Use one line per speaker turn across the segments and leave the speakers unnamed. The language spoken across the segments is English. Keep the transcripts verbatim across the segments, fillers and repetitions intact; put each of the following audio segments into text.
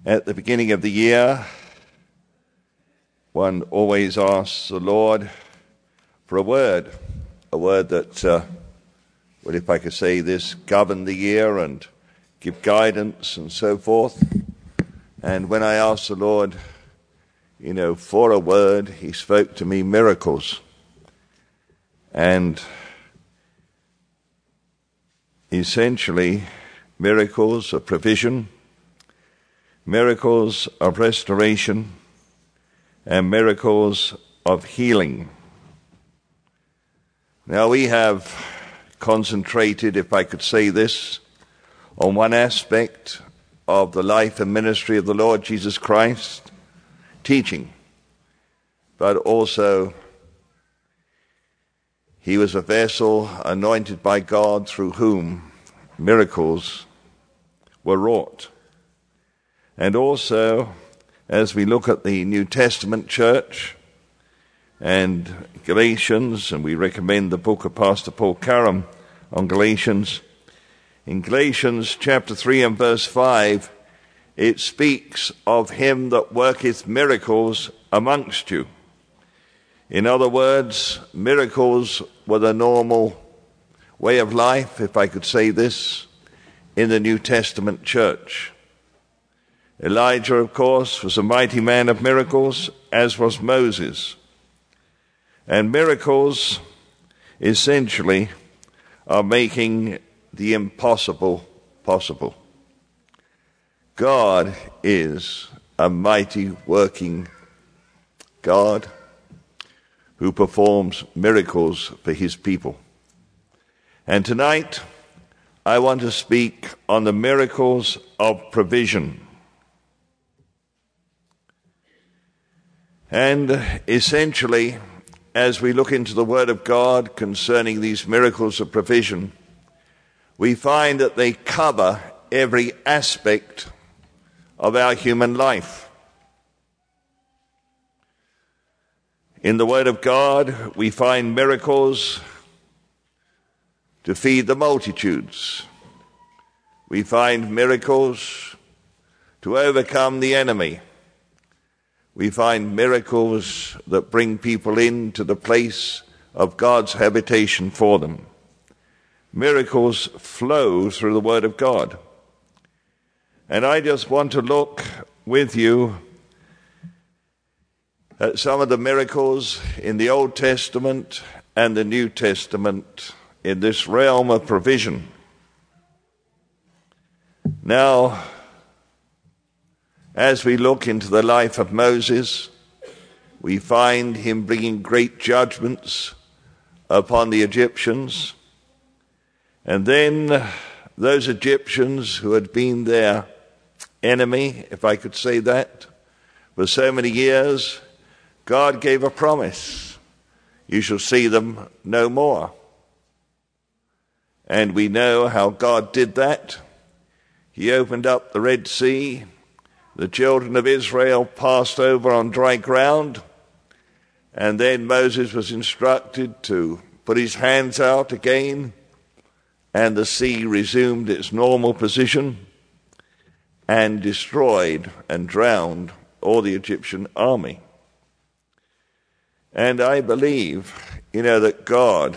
At the beginning of the year, one always asks the Lord for a word, a word that, uh, well, if I could say this, govern the year and give guidance and so forth. And when I asked the Lord, you know, for a word, he spoke to me miracles. And essentially, miracles of provision, miracles of restoration, and miracles of healing. Now we have concentrated, if I could say this, on one aspect of the life and ministry of the Lord Jesus Christ, teaching, but also he was a vessel anointed by God through whom miracles were wrought. And also, as we look at the New Testament church and Galatians, and we recommend the book of Pastor Paul Karam on Galatians, in Galatians chapter three and verse five, it speaks of him that worketh miracles amongst you. In other words, miracles were the normal way of life, if I could say this, in the New Testament church. Elijah, of course, was a mighty man of miracles, as was Moses. And miracles, essentially, are making the impossible possible. God is a mighty working God who performs miracles for his people. And tonight, I want to speak on the miracles of provision. And essentially, as we look into the Word of God concerning these miracles of provision, we find that they cover every aspect of our human life. In the Word of God, we find miracles to feed the multitudes. We find miracles to overcome the enemy. We find miracles that bring people into the place of God's habitation for them. Miracles flow through the Word of God. And I just want to look with you at some of the miracles in the Old Testament and the New Testament in this realm of provision. Now, as we look into the life of Moses, we find him bringing great judgments upon the Egyptians. And then those Egyptians who had been their enemy, if I could say that, for so many years, God gave a promise. You shall see them no more. And we know how God did that. He opened up the Red Sea. The children of Israel passed over on dry ground, and then Moses was instructed to put his hands out again, and the sea resumed its normal position and destroyed and drowned all the Egyptian army. And I believe, you know, that God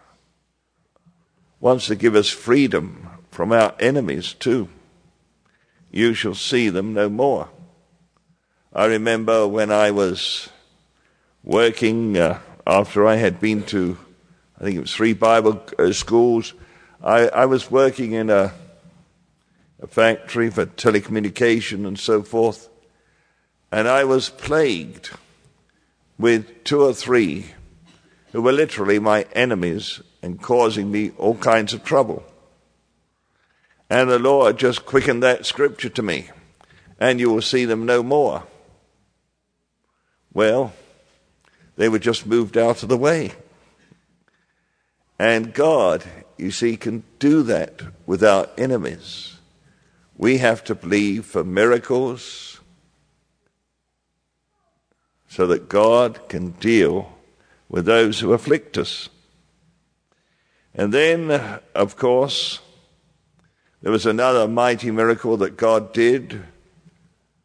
wants to give us freedom from our enemies too. You shall see them no more. I remember when I was working, uh, after I had been to, I think it was three Bible uh, schools, I, I was working in a, a factory for telecommunication and so forth, and I was plagued with two or three who were literally my enemies and causing me all kinds of trouble. And the Lord just quickened that scripture to me. And you will see them no more. Well, they were just moved out of the way. And God, you see, can do that with our enemies. We have to believe for miracles so that God can deal with those who afflict us. And then, of course, there was another mighty miracle that God did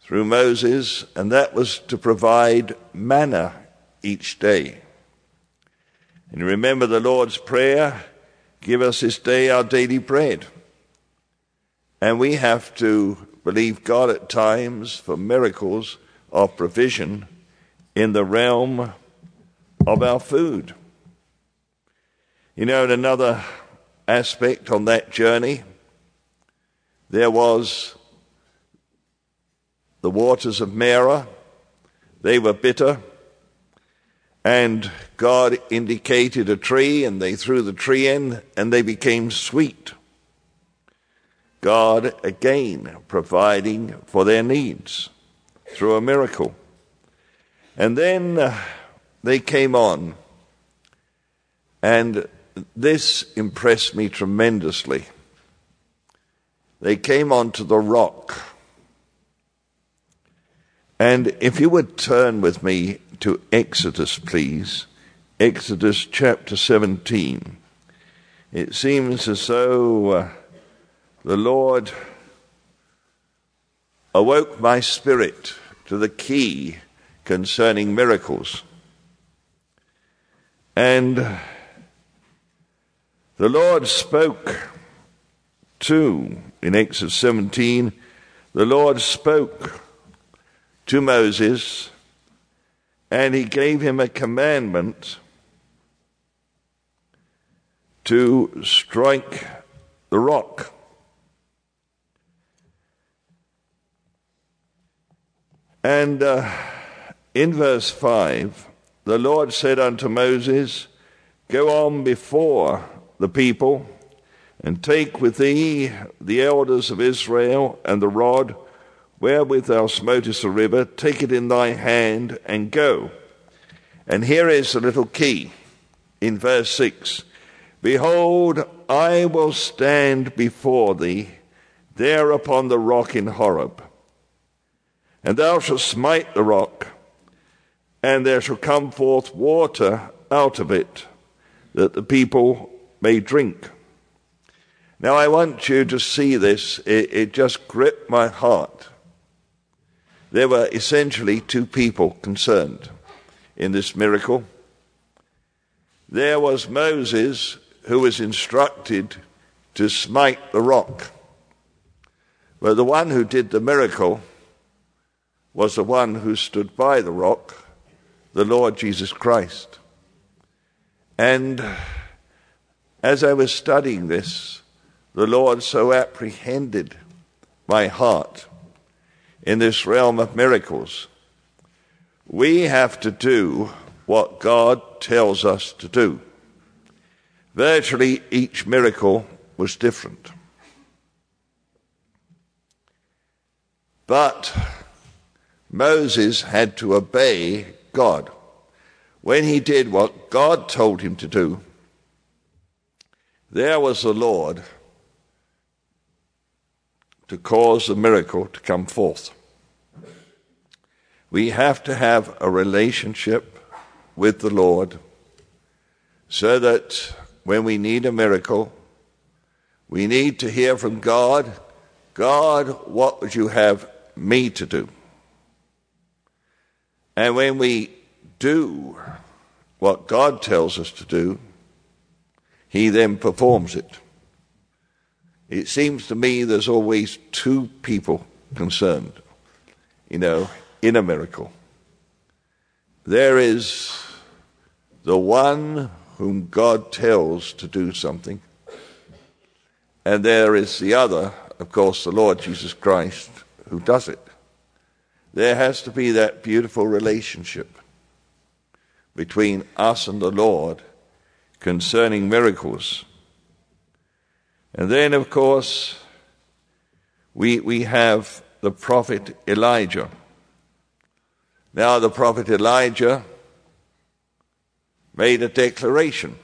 through Moses, and that was to provide manna each day. And you remember the Lord's Prayer, give us this day our daily bread. And we have to believe God at times for miracles of provision in the realm of our food. You know, in another aspect on that journey, there was the waters of Marah. They were bitter, and God indicated a tree, and they threw the tree in, and they became sweet. God again providing for their needs through a miracle. And then uh, they came on, and this impressed me tremendously. They came onto the rock. And if you would turn with me to Exodus, please. Exodus chapter seventeen. It seems as though uh, the Lord awoke my spirit to the key concerning miracles. And the Lord spoke to, in Exodus seventeen, the Lord spoke to Moses, and he gave him a commandment to strike the rock. And uh, in verse five, the Lord said unto Moses, go on before the people, and take with thee the elders of Israel, and the rod wherewith thou smotest the river, take it in thy hand, and go. And here is the little key in verse six. Behold, I will stand before thee there upon the rock in Horeb, and thou shalt smite the rock, and there shall come forth water out of it, that the people may drink. Now I want you to see this. It, it just gripped my heart. There were essentially two people concerned in this miracle. There was Moses, who was instructed to smite the rock. But the one who did the miracle was the one who stood by the rock, the Lord Jesus Christ. And as I was studying this, the Lord so apprehended my heart in this realm of miracles. We have to do what God tells us to do. Virtually each miracle was different. But Moses had to obey God. When he did what God told him to do, there was the Lord to cause the miracle to come forth. We have to have a relationship with the Lord so that when we need a miracle, we need to hear from God, God, what would you have me to do? And when we do what God tells us to do, he then performs it. It seems to me there's always two people concerned, you know, in a miracle. There is the one whom God tells to do something, and there is the other, of course, the Lord Jesus Christ, who does it. There has to be that beautiful relationship between us and the Lord concerning miracles. And then, of course, we we have the prophet Elijah. Now, the prophet Elijah made a declaration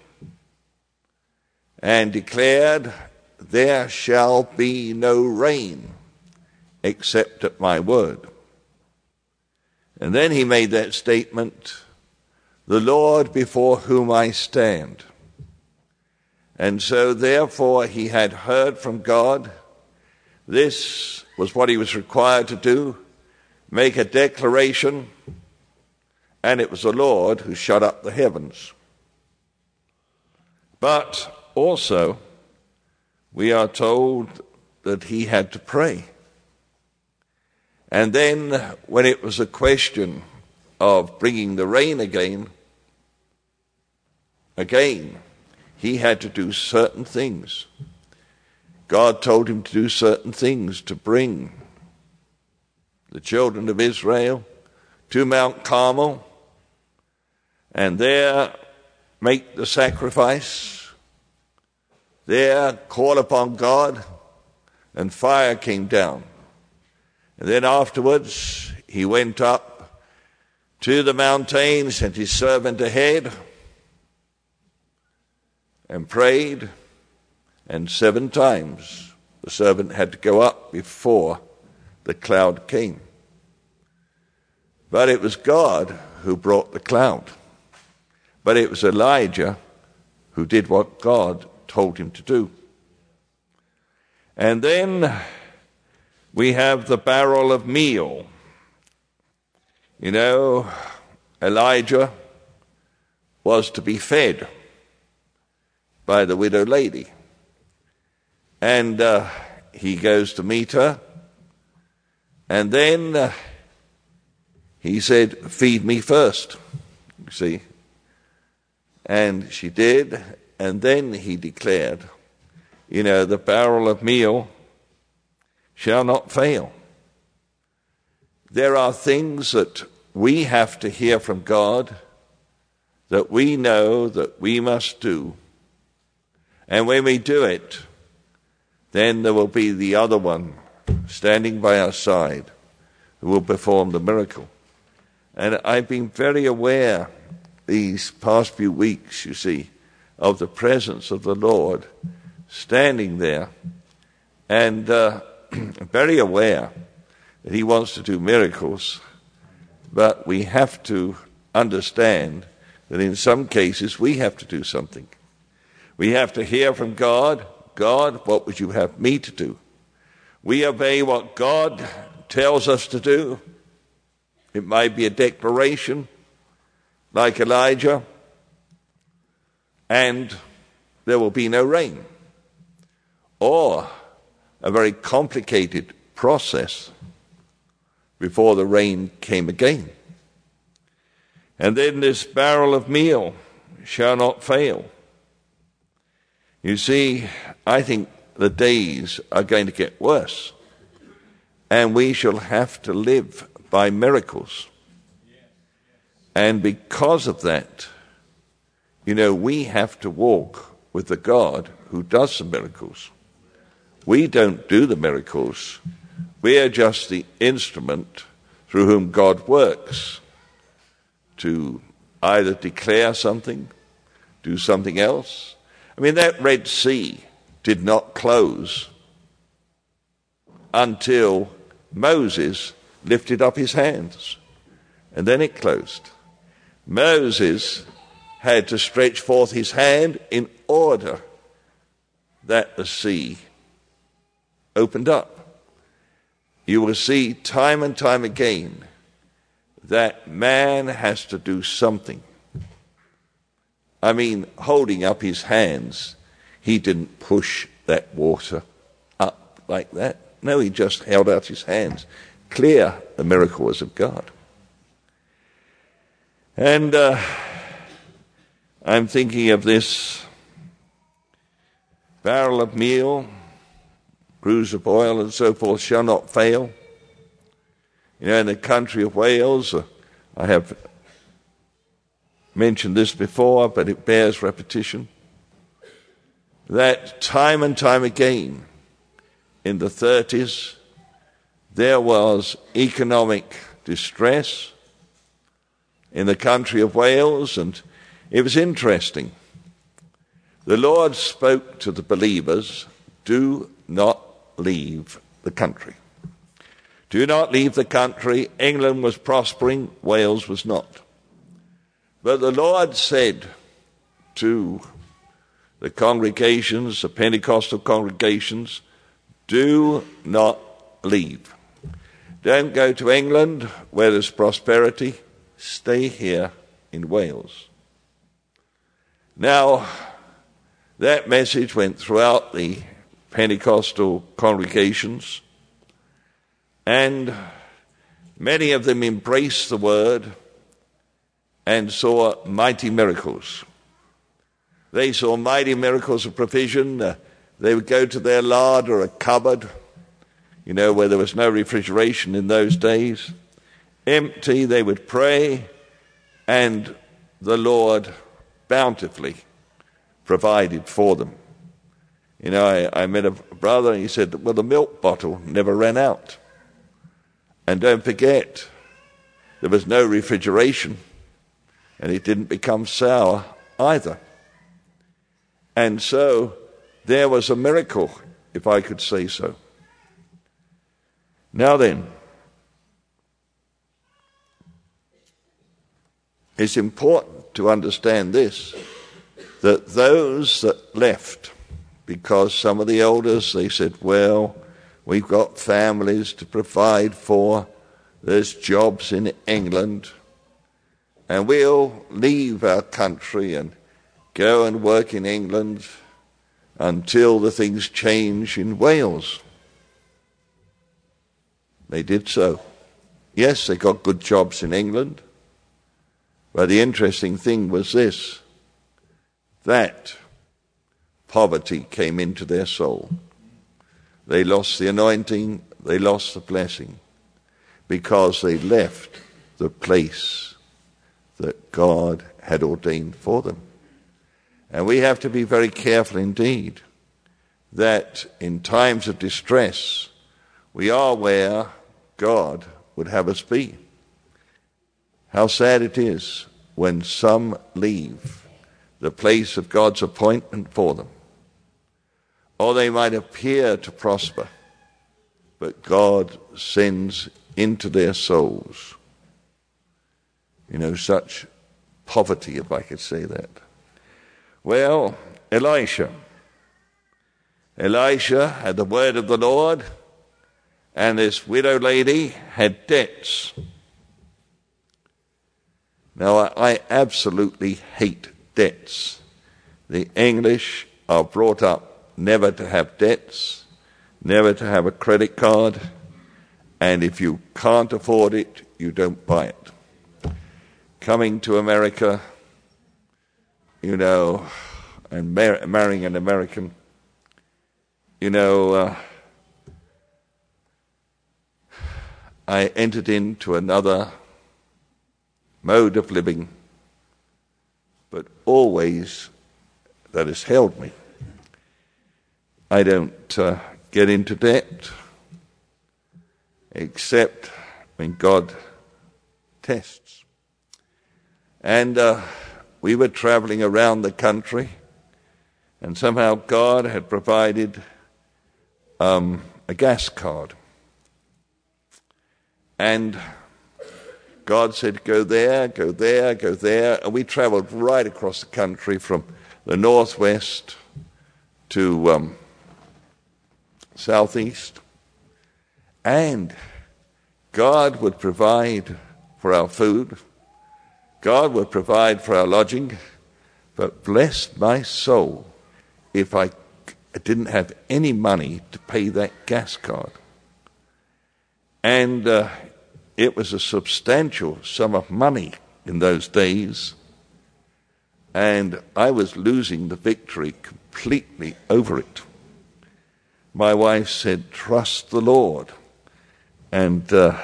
and declared, there shall be no rain except at my word. And then he made that statement, the Lord before whom I stand. And so therefore he had heard from God. This was what he was required to do. make a declaration, and it was the Lord who shut up the heavens. But also, we are told that he had to pray. And then, when it was a question of bringing the rain again, again, he had to do certain things. God told him to do certain things to bring the children of Israel to Mount Carmel and there make the sacrifice, there call upon God, and fire came down. And then afterwards he went up to the mountain, sent his servant ahead, and prayed, and seven times the servant had to go up before the cloud came. But it was God who brought the cloud. But it was Elijah who did what God told him to do. And then we have the barrel of meal. You know, Elijah was to be fed by the widow lady. And uh, he goes to meet her. And then uh, he said, feed me first, you see. And she did. And then he declared, you know, the barrel of meal shall not fail. There are things that we have to hear from God that we know that we must do. And when we do it, then there will be the other one standing by our side who will perform the miracle. And I've been very aware these past few weeks, you see, of the presence of the Lord standing there, and uh, very aware that he wants to do miracles, but we have to understand that in some cases we have to do something. We have to hear from God, God, what would you have me to do? We obey what God tells us to do. It might be a declaration, like Elijah, and there will be no rain. Or a very complicated process before the rain came again. And then this barrel of meal shall not fail. You see, I think the days are going to get worse, and we shall have to live by miracles. And because of that, you know, we have to walk with the God who does the miracles. We don't do the miracles. We are just the instrument through whom God works to either declare something, do something else. I mean, that Red Sea did not close until Moses lifted up his hands, and then it closed. Moses had to stretch forth his hand in order that the sea opened up. You will see time and time again that man has to do something. I mean, holding up his hands, he didn't push that water up like that. No, he just held out his hands. Clear, the miracle was of God. And uh, I'm thinking of this barrel of meal, cruse of oil and so forth shall not fail. You know, in the country of Wales, uh, I have mentioned this before, but it bears repetition, that time and time again in the thirties, there was economic distress in the country of Wales, and it was interesting. The Lord spoke to the believers, do not leave the country. Do not leave the country. England was prospering, Wales was not. But the Lord said to the congregations, the Pentecostal congregations, do not leave. Don't go to England where there's prosperity. Stay here in Wales. Now, that message went throughout the Pentecostal congregations, and many of them embraced the word and saw mighty miracles. They saw mighty miracles of provision. Uh, they would go to their larder or a cupboard, you know, where there was no refrigeration in those days. Empty, they would pray, and the Lord bountifully provided for them. You know, I, I met a brother, and he said, well, the milk bottle never ran out. And don't forget, there was no refrigeration, and it didn't become sour either. And so there was a miracle, if I could say so. Now then, it's important to understand this, that those that left, because some of the elders, they said, well, we've got families to provide for, there's jobs in England, and we'll leave our country and go and work in England until the things change in Wales. They did so. Yes, they got good jobs in England, but the interesting thing was this, that poverty came into their soul. They lost the anointing, they lost the blessing, because they left the place that God had ordained for them. And we have to be very careful indeed that in times of distress, we are where God would have us be. How sad it is when some leave the place of God's appointment for them. Or they might appear to prosper, but God sends into their souls, you know, such poverty, if I could say that. Well, Elisha. Elisha had the word of the Lord, and this widow lady had debts. Now, I, I absolutely hate debts. The English are brought up never to have debts, never to have a credit card, and if you can't afford it, you don't buy it. Coming to America, you know, and mar- marrying an American, you know, uh, I entered into another mode of living, but always that has held me. I don't uh, get into debt except when God tests. And uh, we were traveling around the country, and somehow God had provided um, a gas card. And God said, go there, go there, go there. And we traveled right across the country from the northwest to um, southeast. And God would provide for our food. God would provide for our lodging. But bless my soul if I didn't have any money to pay that gas card. And uh, it was a substantial sum of money in those days. And I was losing the victory completely over it. My wife said, trust the Lord. And, uh,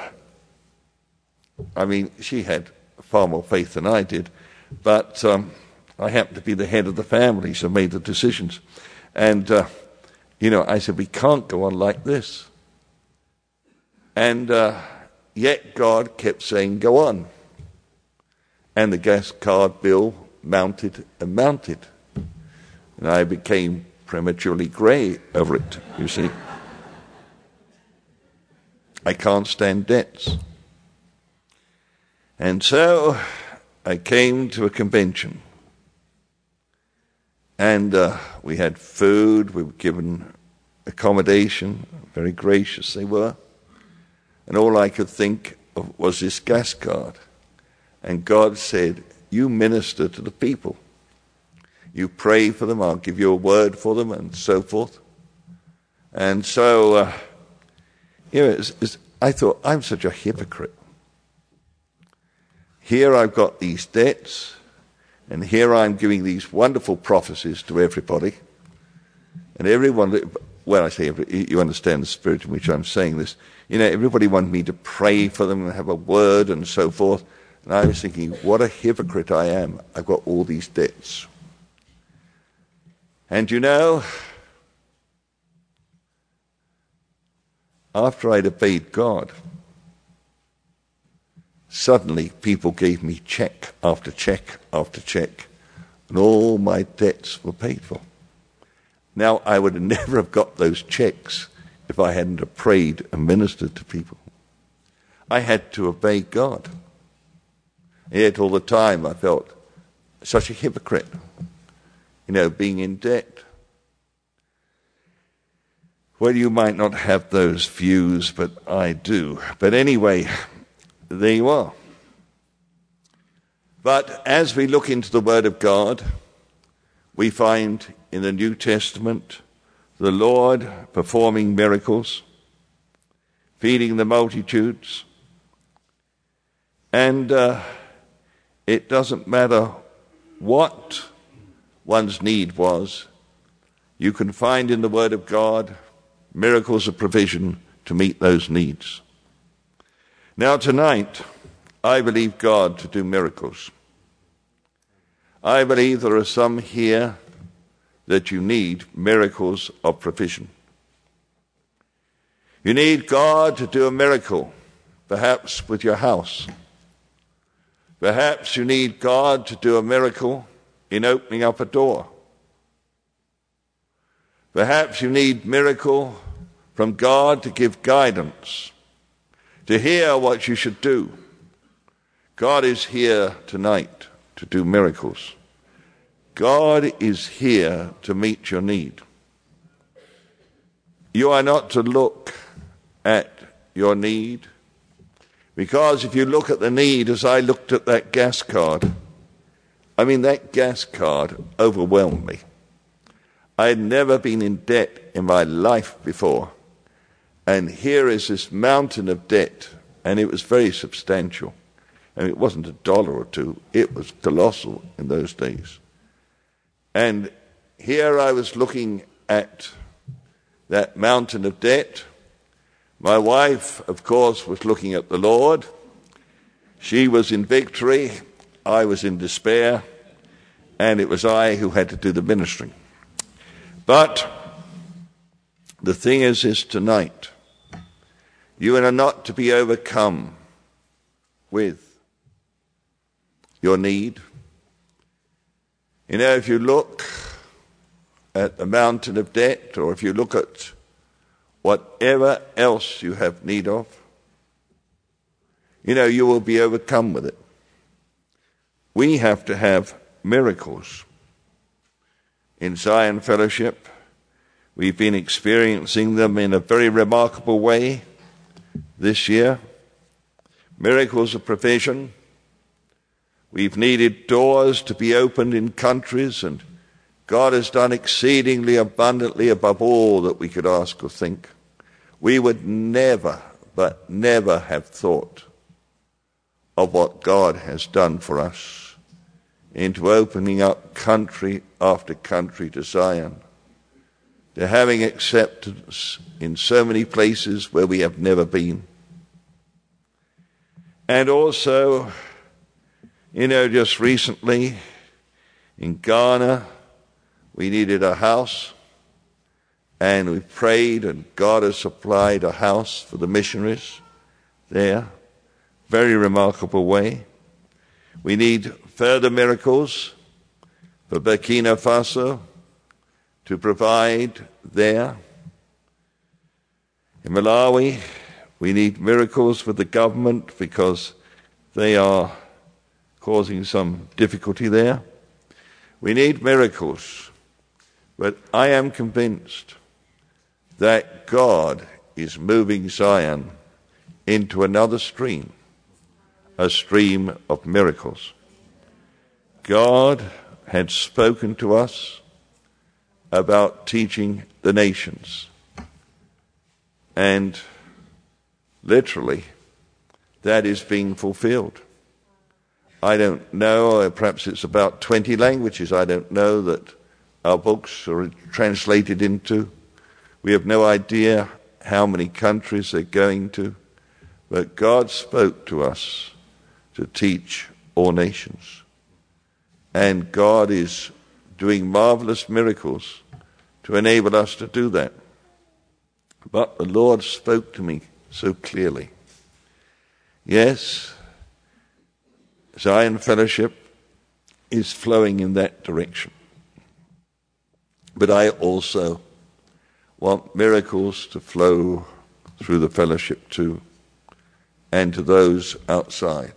I mean, she had far more faith than I did. But um, I happened to be the head of the family, so made the decisions. And, uh, you know, I said, we can't go on like this. And uh, yet God kept saying, go on. And the gas card bill mounted and mounted. And I became prematurely grey over it, you see. I can't stand debts. And so I came to a convention. And uh, we had food, we were given accommodation, very gracious they were. And all I could think of was this gas card. And God said, you minister to the people. You pray for them, I'll give you a word for them, and so forth. And so, uh, you know, it's, it's, I thought, I'm such a hypocrite. Here I've got these debts, and here I'm giving these wonderful prophecies to everybody. And everyone, well, I say, you understand the spirit in which I'm saying this. You know, everybody wanted me to pray for them and have a word and so forth. And I was thinking, what a hypocrite I am. I've got all these debts. And you know, after I'd obeyed God, suddenly people gave me check after check after check, and all my debts were paid for. Now, I would never have got those checks if I hadn't have prayed and ministered to people. I had to obey God. And yet all the time I felt such a hypocrite, you know, being in debt. Well, you might not have those views, but I do. But anyway, there you are. But as we look into the Word of God, we find in the New Testament the Lord performing miracles, feeding the multitudes, and uh, it doesn't matter what one's need was, you can find in the Word of God miracles of provision to meet those needs. Now tonight, I believe God to do miracles. I believe there are some here that you need miracles of provision. You need God to do a miracle, perhaps with your house. Perhaps you need God to do a miracle in opening up a door. Perhaps you need miracle from God to give guidance, to hear what you should do. God is here tonight to do miracles. God is here to meet your need. You are not to look at your need, because if you look at the need as I looked at that gas card, I mean, that gas card overwhelmed me. I had never been in debt in my life before. And here is this mountain of debt, and it was very substantial. I mean, it wasn't a dollar or two. It was colossal in those days. And here I was looking at that mountain of debt. My wife, of course, was looking at the Lord. She was in victory. I was in despair. And it was I who had to do the ministry. But the thing is, is tonight, you are not to be overcome with your need. You know, if you look at the mountain of debt, or if you look at whatever else you have need of, you know, you will be overcome with it. We have to have miracles. In Zion Fellowship, we've been experiencing them in a very remarkable way this year. Miracles of provision. We've needed doors to be opened in countries, and God has done exceedingly abundantly above all that we could ask or think. We would never, but never have thought of what God has done for us into opening up country after country to Zion, to having acceptance in so many places where we have never been. And also, you know, just recently in Ghana, we needed a house, and we prayed, and God has supplied a house for the missionaries there. Very remarkable way. We need further miracles for Burkina Faso to provide there. In Malawi, we need miracles for the government because they are causing some difficulty there. We need miracles, but I am convinced that God is moving Zion into another stream, a stream of miracles. God had spoken to us about teaching the nations. And literally, that is being fulfilled. I don't know, perhaps it's about twenty languages, I don't know, that our books are translated into. We have no idea how many countries they're going to. But God spoke to us to teach all nations. And God is doing marvelous miracles to enable us to do that. But the Lord spoke to me so clearly. Yes, Zion Fellowship is flowing in that direction. But I also want miracles to flow through the fellowship too, and to those outside.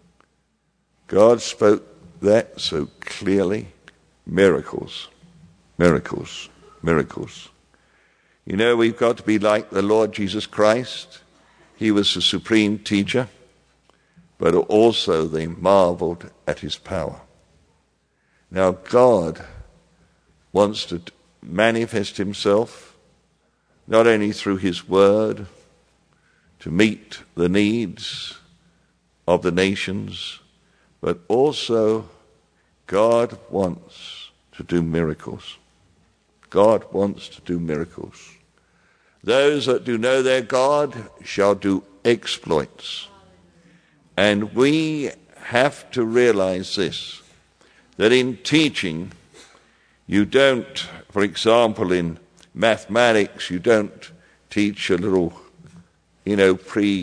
God spoke that so clearly. Miracles, miracles, miracles. You know, we've got to be like the Lord Jesus Christ. He was the supreme teacher, but also they marveled at his power. Now God wants to manifest himself not only through his word to meet the needs of the nations, but also God wants to do miracles. God wants to do miracles. Those that do know their God shall do exploits. And we have to realize this, that in teaching, you don't, for example, in mathematics, you don't teach a little, you know,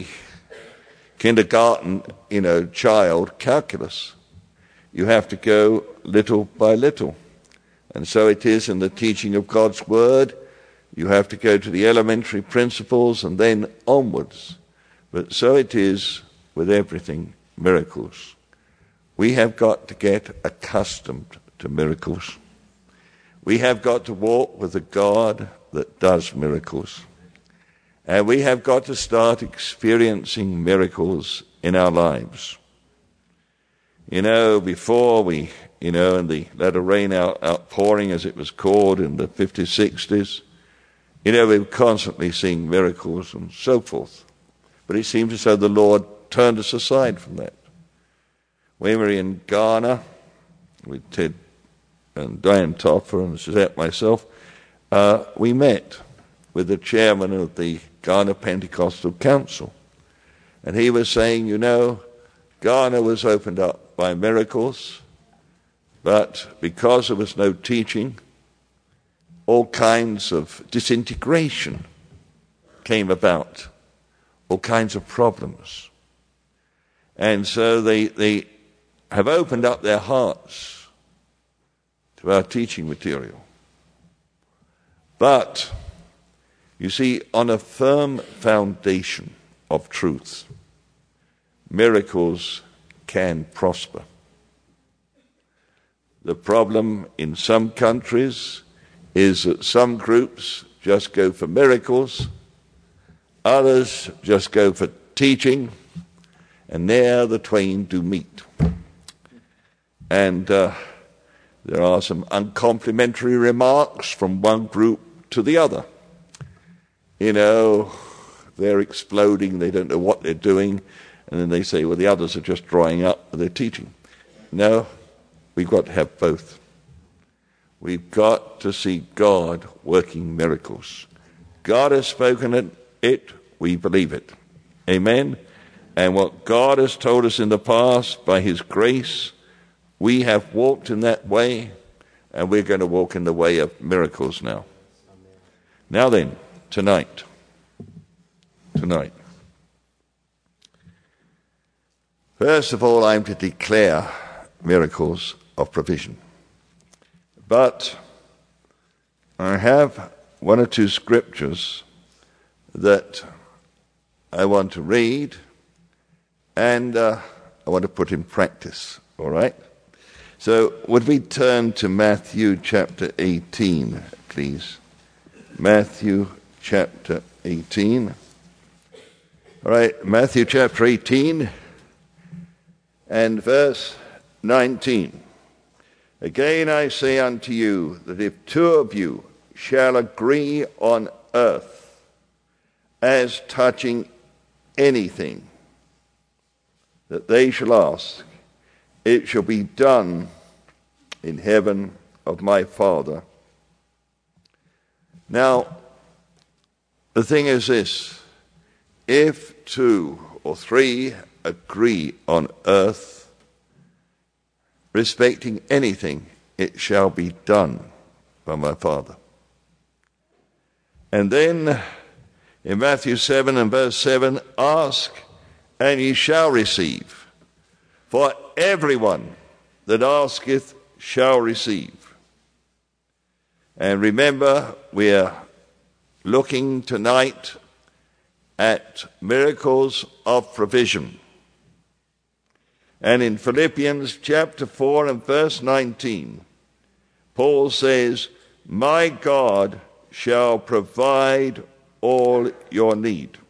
pre-kindergarten, you know, child calculus. You have to go little by little. And so it is in the teaching of God's word. You have to go to the elementary principles and then onwards. But so it is with everything, miracles. We have got to get accustomed to miracles. We have got to walk with a God that does miracles. And we have got to start experiencing miracles in our lives. You know, before we, you know, in the latter rain out, outpouring, as it was called in the fifties, sixties, you know, we were constantly seeing miracles and so forth. But it seems as though the Lord turned us aside from that. When we were in Ghana, with Ted and Diane Topfer and Suzette myself, uh, we met with the chairman of the Ghana Pentecostal Council. And he was saying, you know, Ghana was opened up by miracles, but because there was no teaching, all kinds of disintegration came about, all kinds of problems. And so they, they have opened up their hearts to our teaching material. But, you see, on a firm foundation of truth, miracles can prosper. The problem in some countries is that some groups just go for miracles, others just go for teaching, and there the twain do meet. And uh, there are some uncomplimentary remarks from one group to the other. You know, they're exploding, they don't know what they're doing, and then they say, well, the others are just drying up with their teaching. No, we've got to have both. We've got to see God working miracles. God has spoken it, it, we believe it. Amen? And what God has told us in the past, by his grace, we have walked in that way, and we're going to walk in the way of miracles now. Now then, tonight, tonight. First of all, I'm to declare miracles of provision. But I have one or two scriptures that I want to read, and uh, I want to put in practice, all right? So would we turn to Matthew chapter eighteen, please? Matthew chapter eighteen. All right, Matthew chapter eighteen and verse nineteen. Again I say unto you that if two of you shall agree on earth as touching anything that they shall ask, it shall be done in heaven of my Father. Now, the thing is this: if two or three agree on earth respecting anything, it shall be done by my Father. And then in Matthew seven and verse seven, ask and ye shall receive. For everyone that asketh shall receive. And remember, we are looking tonight at miracles of provision. And in Philippians chapter four and verse nineteen, Paul says, my God shall provide all your need.